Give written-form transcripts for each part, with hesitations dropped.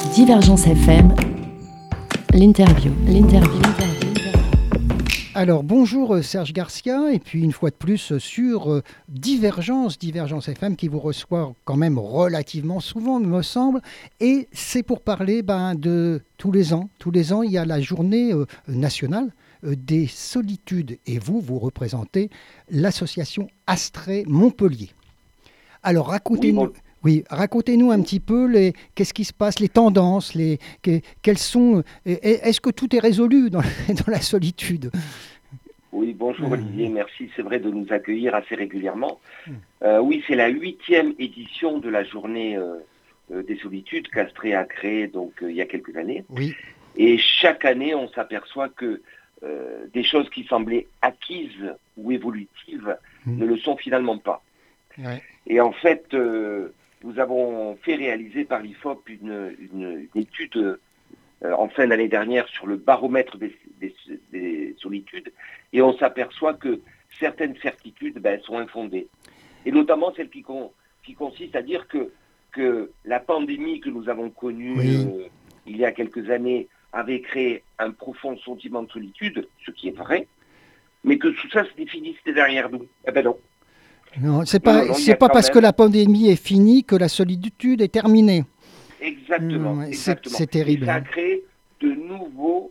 Divergence FM, l'interview. Alors bonjour Serge Garcia, et puis une fois de plus sur Divergence FM qui vous reçoit quand même relativement souvent, me semble, et c'est pour parler de tous les ans. Tous les ans, il y a la journée nationale des solitudes, et vous représentez l'association Astrée Montpellier. Alors racontez-nous. Oui, racontez-nous un petit peu qu'est-ce qui se passe, les tendances, quelles sont. Est-ce que tout est résolu dans la solitude? Oui, bonjour Olivier, merci, c'est vrai de nous accueillir assez régulièrement. Oui, c'est la 8e édition de la journée des solitudes qu'Astrée a créée il y a quelques années. Oui. Et chaque année, on s'aperçoit que des choses qui semblaient acquises ou évolutives ne le sont finalement pas. Ouais. Et en fait, nous avons fait réaliser par l'IFOP une étude en fin d'année dernière sur le baromètre des solitudes, et on s'aperçoit que certaines certitudes sont infondées. Et notamment celle qui consiste à dire que la pandémie que nous avons connue il y a quelques années avait créé un profond sentiment de solitude, ce qui est vrai, mais que tout ça se définissait derrière nous. Eh ben non. Non, c'est pas parce que la pandémie est finie que la solitude est terminée. Exactement. C'est terrible. Et ça a créé de nouveaux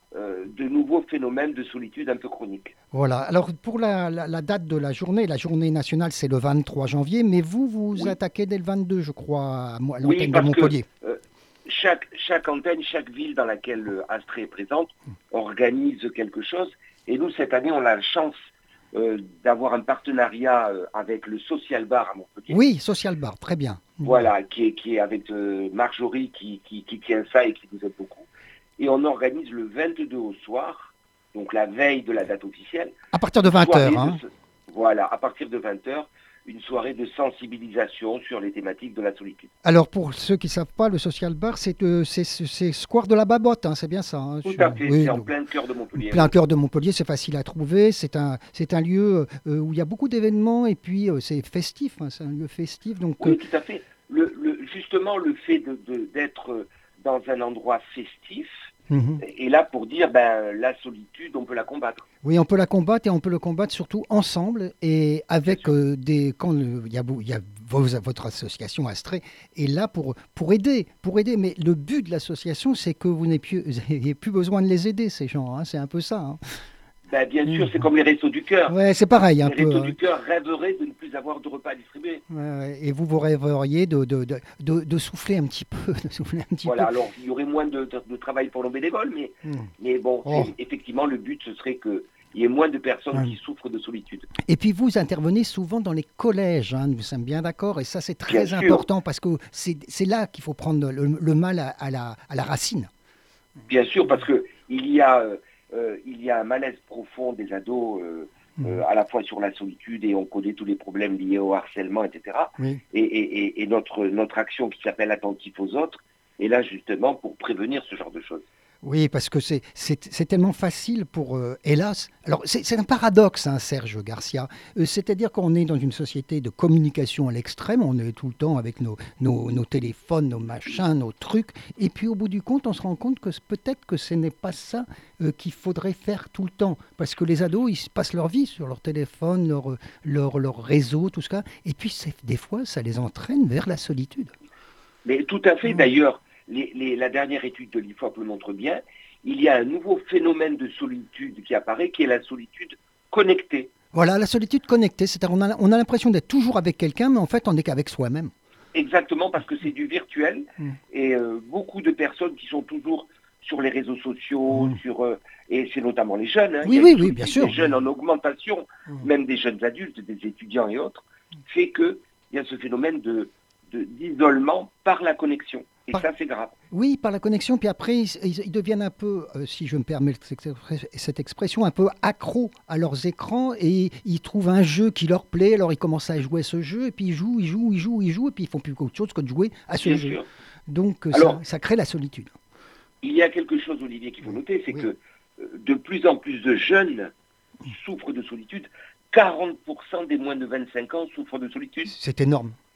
phénomènes de solitude un peu chroniques. Voilà. Alors pour la date de la journée nationale, c'est le 23 janvier, mais vous attaquez dès le 22, je crois, à l'antenne de Montpellier. Que, chaque antenne, chaque ville dans laquelle Astrée est présente organise quelque chose. Et nous, cette année, on a la chance d'avoir un partenariat avec le Social Bar à Montpellier. Oui, Social Bar, très bien. Voilà, qui est avec Marjorie qui tient ça et qui nous aide beaucoup. Et on organise le 22 au soir, donc la veille de la date officielle. À partir de 20h. Voilà, à partir de 20h, une soirée de sensibilisation sur les thématiques de la solitude. Alors pour ceux qui ne savent pas, le Social Bar, c'est Square de la Babotte, c'est bien ça. Tout à fait, c'est en plein cœur de Montpellier. Plein cœur de Montpellier, c'est facile à trouver, c'est un lieu où il y a beaucoup d'événements, et puis c'est festif, c'est un lieu festif. Donc, oui, tout à fait. Justement, le fait d'être dans un endroit festif, et là pour dire la solitude, on peut la combattre. Oui, on peut la combattre, et on peut le combattre surtout ensemble, et avec quand il y a votre association Astrée est là pour aider. Mais le but de l'association, c'est que vous n'ayez plus besoin de les aider, ces gens. C'est un peu ça. Bien sûr, c'est comme les Restos du Cœur. Ouais, c'est pareil. Les Restos du Cœur rêveraient de ne plus avoir de repas à distribuer. Ouais, et vous rêveriez de souffler un petit peu. Voilà, alors il y aurait moins de travail pour nos bénévoles, mais bon, effectivement, le but, ce serait qu'il y ait moins de personnes qui souffrent de solitude. Et puis vous intervenez souvent dans les collèges, nous sommes bien d'accord, et ça c'est très important, parce que c'est là qu'il faut prendre le mal à la racine. Bien sûr, parce qu'il y a un malaise profond des ados, à la fois sur la solitude, et on connaît tous les problèmes liés au harcèlement, etc. Oui. Et notre action qui s'appelle Attentif aux autres est là justement pour prévenir ce genre de choses. Oui, parce que c'est tellement facile pour, hélas. Alors, c'est un paradoxe, Serge Garcia. C'est-à-dire qu'on est dans une société de communication à l'extrême. On est tout le temps avec nos téléphones, nos machins, nos trucs. Et puis, au bout du compte, on se rend compte que peut-être que ce n'est pas ça qu'il faudrait faire tout le temps. Parce que les ados, ils passent leur vie sur leur téléphone, leur réseau, tout ça. Et puis, des fois, ça les entraîne vers la solitude. Mais tout à fait, d'ailleurs. La dernière étude de l'IFOP le montre bien, il y a un nouveau phénomène de solitude qui apparaît, qui est la solitude connectée. Voilà, la solitude connectée, c'est-à-dire on a l'impression d'être toujours avec quelqu'un, mais en fait on n'est qu'avec soi-même. Exactement, parce que c'est du virtuel, et beaucoup de personnes qui sont toujours sur les réseaux sociaux, et c'est notamment les jeunes, oui, bien sûr. Les jeunes en augmentation, même des jeunes adultes, des étudiants et autres, fait qu'il y a ce phénomène d'isolement par la connexion. Et ça, c'est grave. Oui, par la connexion. Puis après, ils deviennent un peu, si je me permets cette expression, un peu accros à leurs écrans, et ils trouvent un jeu qui leur plaît. Alors ils commencent à jouer à ce jeu, et puis ils jouent, et puis ils font plus qu'autre chose que de jouer à ce jeu. Sûr. Donc ça crée la solitude. Il y a quelque chose, Olivier, qu'il faut noter, c'est que de plus en plus de jeunes souffrent de solitude. 40% des moins de 25 ans souffrent de solitude. C'est énorme.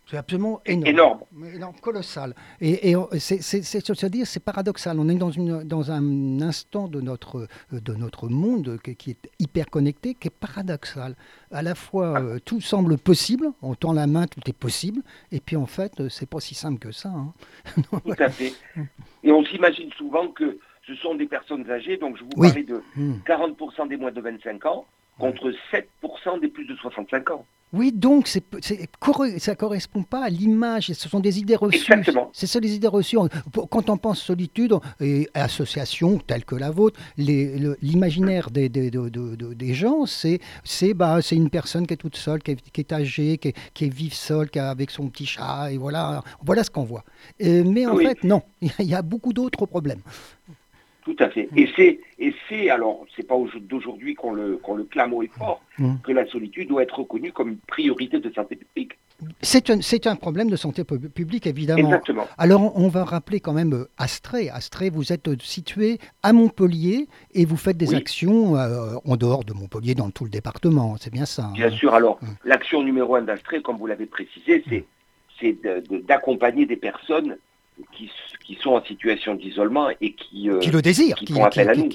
C'est absolument énorme. Énorme. Énorme, colossal. C'est-à-dire, c'est paradoxal. On est dans un instant de notre monde qui est hyper connecté, qui est paradoxal. À la fois, tout semble possible, on tend la main, tout est possible, et puis en fait, c'est pas si simple que ça. Hein. Tout à fait. Et on s'imagine souvent que ce sont des personnes âgées, donc je vous parlais de 40% des moins de 25 ans, contre 7% des plus de 65 ans. Oui, donc ça ne correspond pas à l'image, ce sont des idées reçues. Exactement. C'est ça les idées reçues. Quand on pense solitude et association telle que la vôtre, l'imaginaire des gens, c'est une personne qui est toute seule, qui est âgée, qui est vive seule, avec son petit chat, et voilà ce qu'on voit. Mais en fait, non, il y a beaucoup d'autres problèmes. Tout à fait. Et c'est alors, c'est pas d'aujourd'hui qu'on le clame haut et fort, que la solitude doit être reconnue comme une priorité de santé publique. C'est un problème de santé publique, évidemment. Exactement. Alors, on va rappeler quand même Astrée. Astrée, vous êtes situé à Montpellier et vous faites des actions en dehors de Montpellier, dans tout le département. C'est bien ça. Bien sûr. Alors, l'action numéro 1 d'Astrée, comme vous l'avez précisé, c'est d'accompagner des personnes qui sont en situation d'isolement et qui le désirent, qui font appel à nous.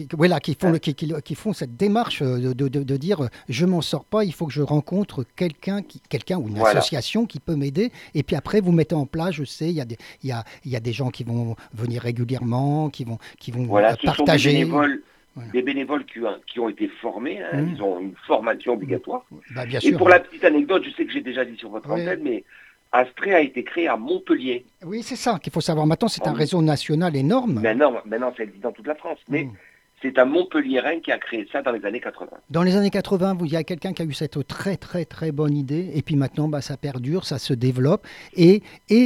Qui font cette démarche de dire je m'en sors pas, il faut que je rencontre quelqu'un ou une association qui peut m'aider. Et puis après vous mettez en place, je sais, il y a des gens qui vont venir régulièrement, qui vont partager. Ce sont des bénévoles qui ont été formés, ils ont une formation obligatoire. Bah, bien et sûr, pour la petite anecdote, je sais que j'ai déjà dit sur votre antenne, mais Astrée a été créé à Montpellier. Oui, c'est ça qu'il faut savoir. Maintenant, c'est un réseau national énorme. Maintenant, ça existe dans toute la France. Mais c'est un Montpelliérain qui a créé ça dans les années 80. Dans les années 80, il y a quelqu'un qui a eu cette très, très, très bonne idée. Et puis maintenant, ça perdure, ça se développe. Et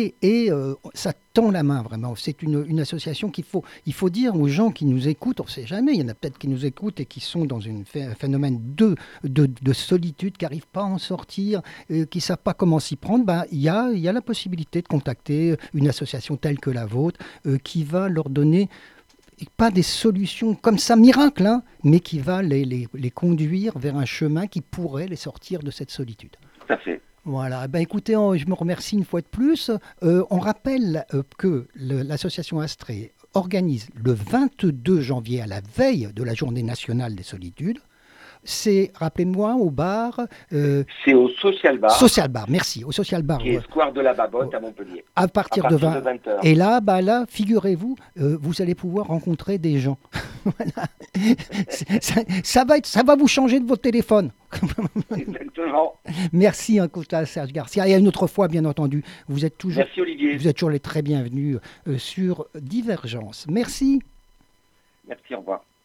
ça tend la main, vraiment. C'est une association il faut dire aux gens qui nous écoutent, on ne sait jamais, il y en a peut-être qui nous écoutent et qui sont dans un phénomène de solitude, qui n'arrivent pas à en sortir, qui ne savent pas comment s'y prendre. Il y a la possibilité de contacter une association telle que la vôtre qui va leur donner pas des solutions comme ça, miracles, mais qui va les conduire vers un chemin qui pourrait les sortir de cette solitude. Tout à fait. Voilà, écoutez, je me remercie une fois de plus. On rappelle que l'association Astrée organise le 22 janvier, à la veille de la Journée nationale des solitudes. C'est, rappelez-moi, au bar... c'est au Social Bar. Social Bar, merci, au Social Bar. Qui est Square de la Babotte à Montpellier. À partir de 20h. Et là, figurez-vous, vous allez pouvoir rencontrer des gens. Voilà. Ça va vous changer de votre téléphone. Exactement. Merci, Serge Garcia. Et une autre fois, bien entendu, vous êtes toujours... Merci, Olivier. Vous êtes toujours les très bienvenus sur Divergence. Merci. Merci, au revoir.